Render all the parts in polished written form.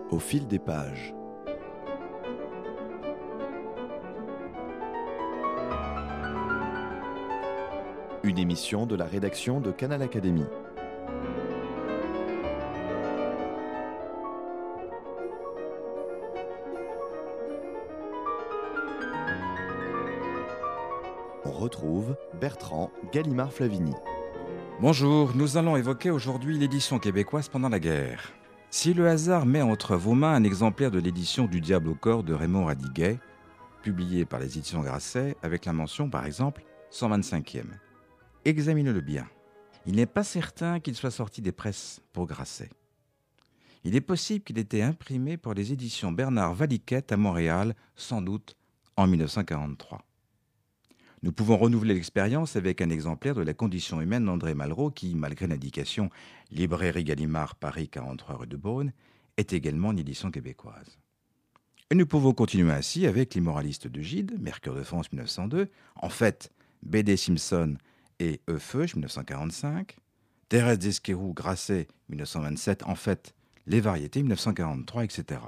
Au fil des pages. Une émission de la rédaction de Canal Académie. On retrouve Bertrand Gallimard-Flavigny. Bonjour, nous allons évoquer aujourd'hui l'édition québécoise pendant la guerre. Si le hasard met entre vos mains un exemplaire de l'édition du Diable au corps de Raymond Radiguet, publié par les éditions Grasset, avec la mention par exemple 125e, examinez-le bien. Il n'est pas certain qu'il soit sorti des presses pour Grasset. Il est possible qu'il ait été imprimé pour les éditions Bernard Valiquette à Montréal, sans doute en 1943. Nous pouvons renouveler l'expérience avec un exemplaire de La condition humaine d'André Malraux qui, malgré l'indication « Librairie Gallimard, Paris, 43 rue de Beaune », est également une édition québécoise. Et nous pouvons continuer ainsi avec L'immoraliste de Gide, Mercure de France 1902, en fait, B.D. Simpson et Eufeuge 1945, Thérèse d'Esquerroux, Grasset 1927, en fait, Les variétés 1943, etc.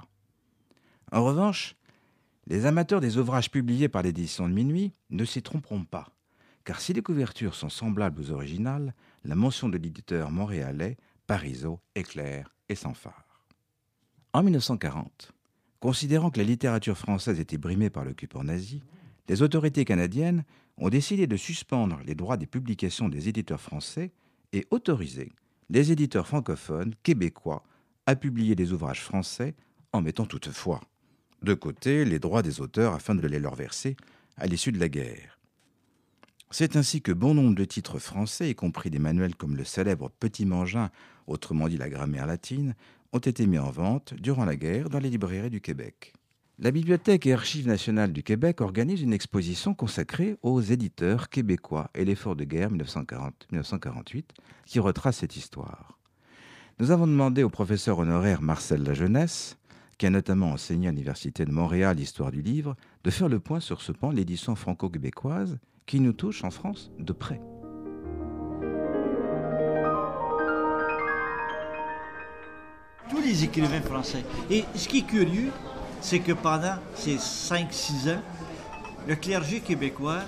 En revanche, les amateurs des ouvrages publiés par l'édition de Minuit ne s'y tromperont pas, car si les couvertures sont semblables aux originales, la mention de l'éditeur montréalais, Parizeau, est claire et sans phare. En 1940, considérant que la littérature française était brimée par l'occupant nazi, les autorités canadiennes ont décidé de suspendre les droits des publications des éditeurs français et autoriser les éditeurs francophones québécois à publier des ouvrages français en mettant toutefois de côté les droits des auteurs afin de les leur verser à l'issue de la guerre. C'est ainsi que bon nombre de titres français, y compris des manuels comme le célèbre Petit Mangin, autrement dit la grammaire latine, ont été mis en vente durant la guerre dans les librairies du Québec. La Bibliothèque et Archives nationales du Québec organise une exposition consacrée aux éditeurs québécois et l'effort de guerre 1940-1948 qui retrace cette histoire. Nous avons demandé au professeur honoraire Marcel Lajeunesse, qui a notamment enseigné à l'Université de Montréal l'histoire du livre, de faire le point sur ce pan, l'édition franco-québécoise, qui nous touche en France de près. Tous les écrivains français. Et ce qui est curieux, c'est que pendant ces 5-6 ans, le clergé québécois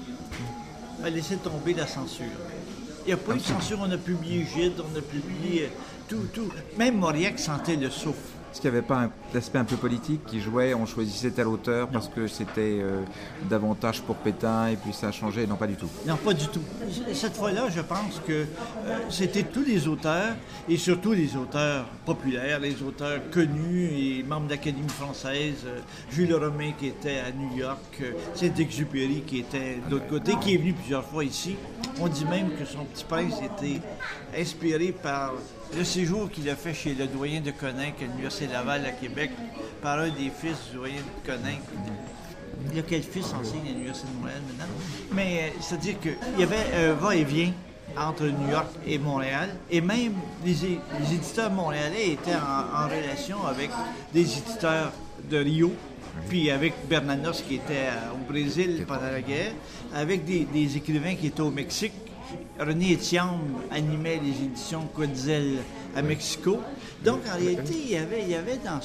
a laissé tomber la censure. Il n'y a pas eu de censure, on a publié Gide, on a publié tout. Même Mauriac sentait le souffle. Est-ce qu'il n'y avait pas un aspect un peu politique qui jouait, on choisissait tel auteur parce que c'était davantage pour Pétain et puis ça a changé? Non, pas du tout. Non, pas du tout. Cette fois-là, je pense que c'était tous les auteurs, et surtout les auteurs populaires, les auteurs connus et membres de l'Académie française, Jules Romain qui était à New York, Saint-Exupéry qui était de l'autre côté, qui est venu plusieurs fois ici. On dit même que son Petit Prince était inspiré par le séjour qu'il a fait chez le doyen de Coninck à l'Université Laval à Québec, par un des fils du doyen de Coninck. Il y a quel fils enseigne à l'Université de Montréal maintenant? Mais c'est-à-dire qu'il y avait un va-et-vient entre New York et Montréal, et même les éditeurs montréalais étaient en relation avec des éditeurs de Rio, puis avec Bernanos qui était au Brésil pendant la guerre, avec des écrivains qui étaient au Mexique. René Etienne animait les éditions Quetzal à Mexico. Donc, en réalité, il y avait dans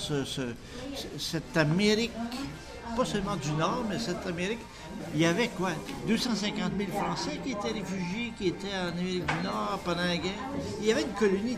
cette Amérique, pas seulement du Nord, mais cette Amérique, il y avait quoi? 250 000 Français qui étaient réfugiés, qui étaient en Amérique du Nord pendant la guerre. Il y avait une colonie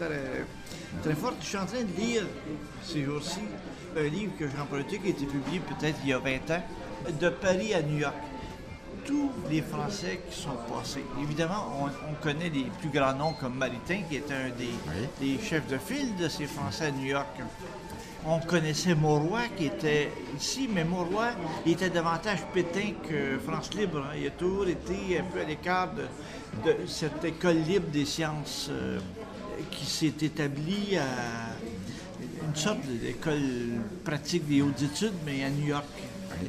très forte. Je suis en train de lire, ces jours-ci, un livre que j'ai emprunté, qui a été publié peut-être il y a 20 ans, de Paris à New York. Tous les Français qui sont passés. Évidemment, on connaît les plus grands noms comme Maritain, qui était un des chefs de file de ces Français à New York. On connaissait Mauroy, qui était ici, mais Mauroy était davantage Pétain que France Libre. Il a toujours été un peu à l'écart de cette école libre des sciences qui s'est établie à une sorte d'école pratique des hautes études, mais à New York.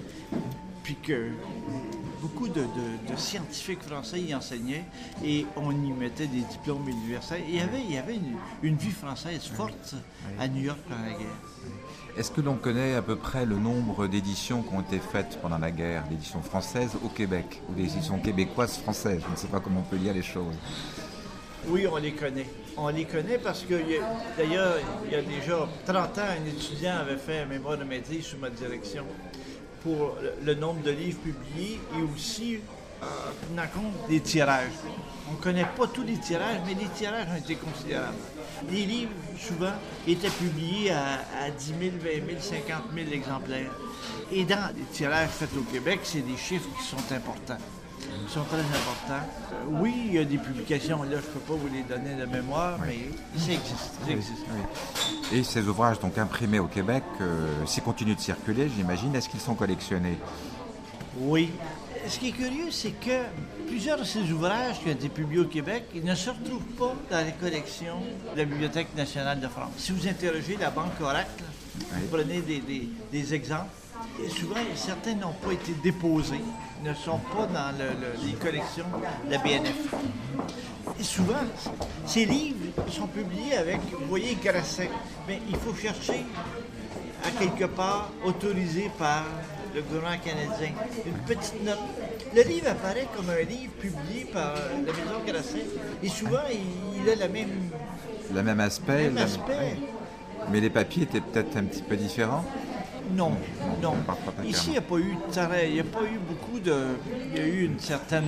Puis que beaucoup de scientifiques français y enseignaient et on y mettait des diplômes universitaires. Il y avait une vie française forte à New York pendant la guerre. Est-ce que l'on connaît à peu près le nombre d'éditions qui ont été faites pendant la guerre, d'éditions françaises au Québec, ou des éditions québécoises françaises? Je ne sais pas comment on peut lire les choses. Oui, on les connaît. On les connaît parce que, d'ailleurs, il y a déjà 30 ans, un étudiant avait fait un mémoire de maîtrise sous ma direction pour le nombre de livres publiés et aussi tenant compte des tirages. On ne connaît pas tous les tirages, mais les tirages ont été considérables. Les livres, souvent, étaient publiés à 10 000, 20 000, 50 000 exemplaires. Et dans les tirages faits au Québec, c'est des chiffres qui sont importants. Ils sont très importants. Oui, il y a des publications, là, je ne peux pas vous les donner de mémoire, mais ça existe. Oui. Et ces ouvrages donc imprimés au Québec, s'ils continuent de circuler, j'imagine, est-ce qu'ils sont collectionnés? Oui. Ce qui est curieux, c'est que plusieurs de ces ouvrages qui ont été publiés au Québec, ils ne se retrouvent pas dans les collections de la Bibliothèque nationale de France. Si vous interrogez la Banque Oracle, vous prenez des exemples, et souvent, certains n'ont pas été déposés, ne sont pas dans les collections de la BNF. Et souvent, ces livres sont publiés avec, vous voyez, Grasset, mais il faut chercher à quelque part autorisé par le gouvernement canadien. Une petite note. Le livre apparaît comme un livre publié par la Maison Grasset. Et souvent, il a le même aspect. aspect. Mais les papiers étaient peut-être un petit peu différents? Non. Ici, il n'y a pas eu beaucoup de... Il y a eu un certain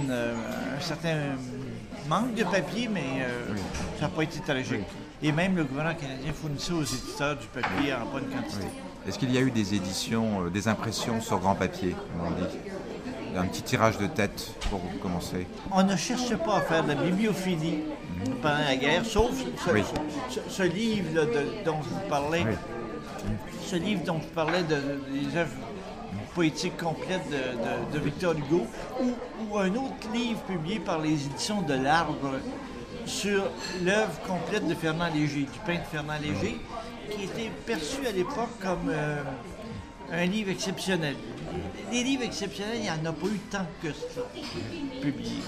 manque de papier, mais ça n'a pas été tragique. Et même le gouvernement canadien fournissait aux éditeurs du papier en bonne quantité. Est-ce qu'il y a eu des éditions, des impressions sur grand papier, comme on dit? Un petit tirage de tête pour commencer? On ne cherche pas à faire de la bibliophilie pendant la guerre, sauf ce livre dont je vous parlais. Oui. Ce livre dont je parlais des œuvres poétiques complètes de Victor Hugo, ou un autre livre publié par les éditions de l'Arbre sur l'œuvre complète de Fernand Léger, du peintre Fernand Léger, qui était perçu à l'époque comme un livre exceptionnel. Les livres exceptionnels, il n'y en a pas eu tant que ça publiés.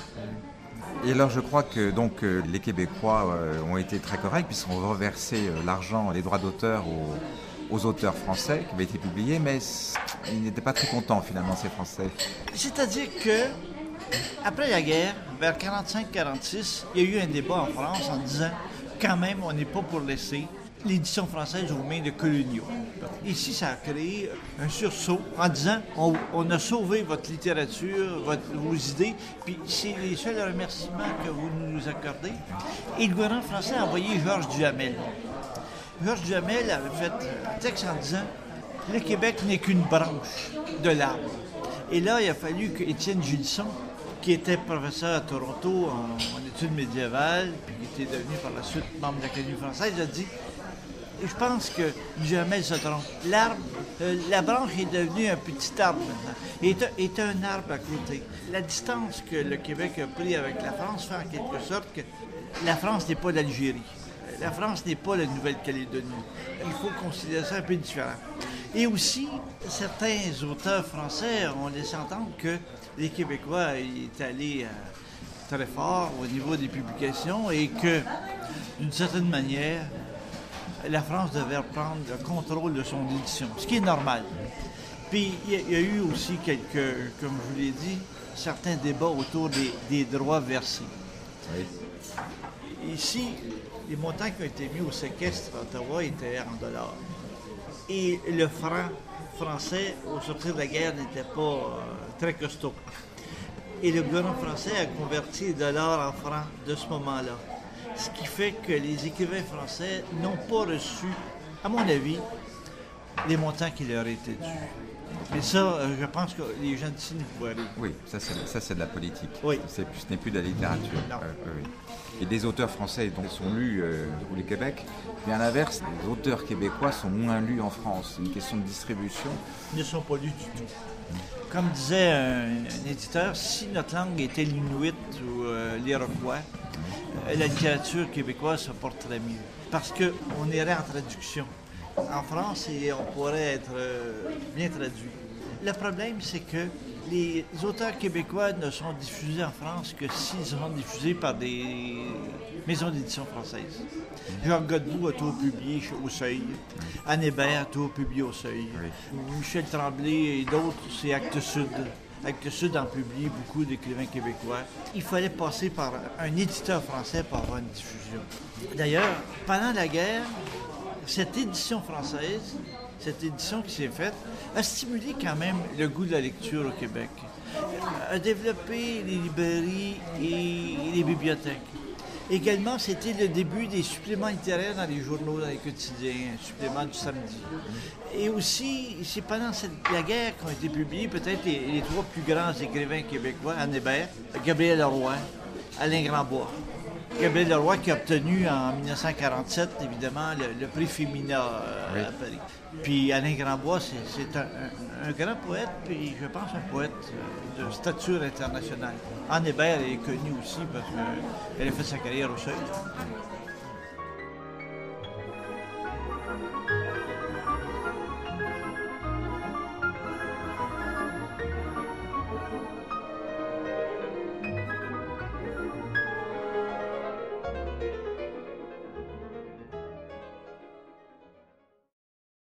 Et alors je crois que donc, les Québécois ont été très corrects puisqu'ils ont reversé l'argent, les droits d'auteur aux auteurs français qui avaient été publiés, mais ils n'étaient pas très contents finalement, ces Français. C'est-à-dire que après la guerre, vers 1945-1946, il y a eu un débat en France en disant quand même on n'est pas pour laisser l'édition française aux mains de coloniaux. Ici, ça a créé un sursaut en disant on a sauvé votre littérature, vos idées, puis c'est les seuls remerciements que vous nous accordez. Et le gouvernement français a envoyé Georges Duhamel. Georges Duhamel avait fait un texte en disant le Québec n'est qu'une branche de l'arbre. Et là, il a fallu que Étienne Gilson, qui était professeur à Toronto en études médiévales, puis qui était devenu par la suite membre de l'Académie française, a dit je pense que Duhamel se trompe. L'arbre, la branche est devenue un petit arbre maintenant. Est un arbre à côté. La distance que le Québec a pris avec la France fait en quelque sorte que la France n'est pas l'Algérie. La France n'est pas la Nouvelle-Calédonie. Il faut considérer ça un peu différent. Et aussi, certains auteurs français ont laissé entendre que les Québécois étaient allés très fort au niveau des publications et que, d'une certaine manière, la France devait reprendre le contrôle de son édition, ce qui est normal. Puis, il y a eu aussi comme je vous l'ai dit, certains débats autour des droits versés. Oui. Ici, les montants qui ont été mis au séquestre à Ottawa étaient en dollars. Et le franc français, au sortir de la guerre, n'était pas très costaud. Et le gouvernement français a converti les dollars en francs de ce moment-là. Ce qui fait que les écrivains français n'ont pas reçu, à mon avis, les montants qui leur étaient dus. Mais ça, je pense que les gens d'ici ne pouvaient aller. Oui, ça c'est de la politique. Oui. Ce n'est plus de la littérature. Non. Oui. Et des auteurs français donc, sont lus au Québec, mais à l'inverse, les auteurs québécois sont moins lus en France. C'est une question de distribution. Ils ne sont pas lus du tout. Comme disait un éditeur, si notre langue était l'inuit ou l'iroquois, la littérature québécoise se porterait mieux. Parce qu'on irait en traduction en France et on pourrait être bien traduit. Le problème, c'est que les auteurs québécois ne sont diffusés en France que s'ils sont diffusés par des maisons d'édition françaises. Jacques Godbout a tout publié au Seuil. Anne Hébert a tout publié au Seuil. Oui. Michel Tremblay et d'autres, c'est Actes Sud. avec le Sud en publie beaucoup d'écrivains québécois. Il fallait passer par un éditeur français pour avoir une diffusion. D'ailleurs, pendant la guerre, cette édition française, cette édition qui s'est faite, a stimulé quand même le goût de la lecture au Québec, a développé les librairies et les bibliothèques. Également, c'était le début des suppléments littéraires dans les journaux, dans les quotidiens, un supplément du samedi. Et aussi, c'est pendant la guerre qu'ont été publiés peut-être les trois plus grands écrivains québécois, Anne Hébert, Gabriel Leroy, Alain Grandbois. Gabriel Leroy qui a obtenu en 1947, évidemment, le prix Femina à Paris. Puis Alain Grandbois, c'est un grand poète, puis je pense un poète de stature internationale. Anne Hébert est connue aussi parce qu'elle a fait sa carrière au Seuil.